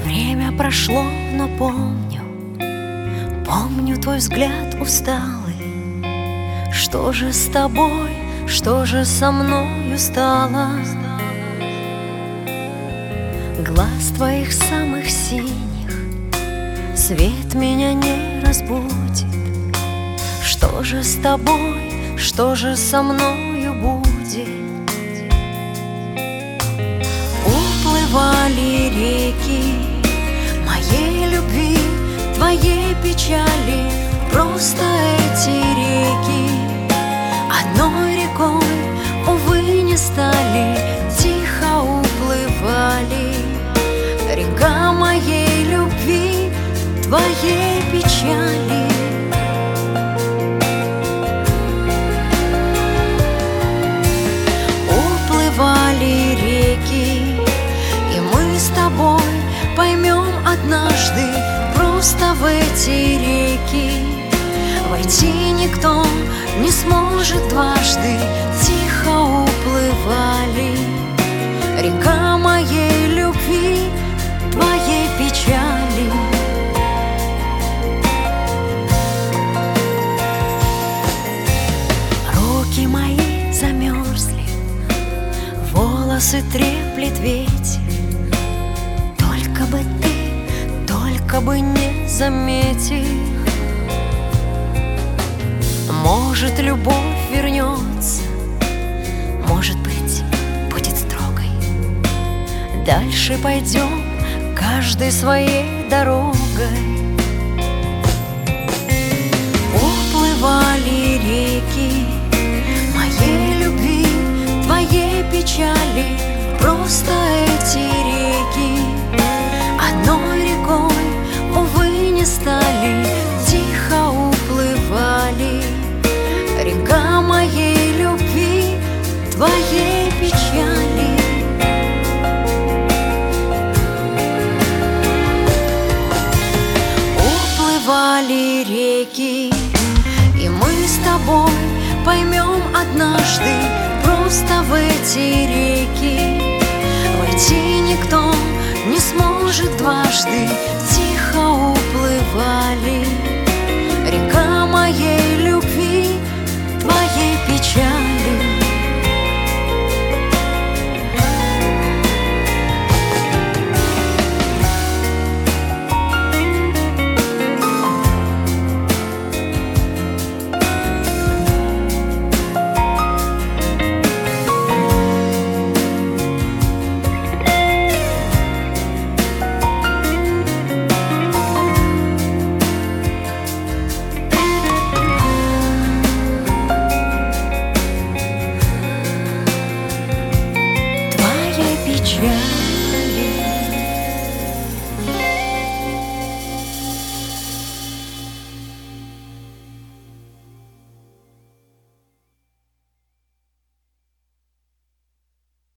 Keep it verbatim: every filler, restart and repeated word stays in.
Время прошло, но помню, помню твой взгляд усталый. Что же с тобой, что же со мною стало? Глаз твоих самых синих свет меня не разбудит. Что же с тобой, что же со мною будет? Уплывали реки моей любви, твоей печали. Просто эти реки одной рекой, увы, не стали. Тихо уплывали. Река моей любви, твоей печали. Уплывали реки, и мы с тобой поймем однажды. Просто в эти реки войти никто не сможет дважды. Тихо уплывали. Река моей любви, твоей печали. Руки мои замерзли, волосы треплет ветер. Только бы ты, только бы не заметил. Может, любовь вернется, может быть, будет строгой. Дальше пойдем каждой своей дорогой. Уплывали реки моей любви, твоей печали. Просто эти реки одной рекой, увы, не стали. Тихо уплывали. Река моей любви, твоей печали. Уплывали реки, и мы с тобой поймем однажды. Просто в эти реки войти никто не сможет дважды. Тихо уплывали. Река моей любви, твоей печали. Yeah.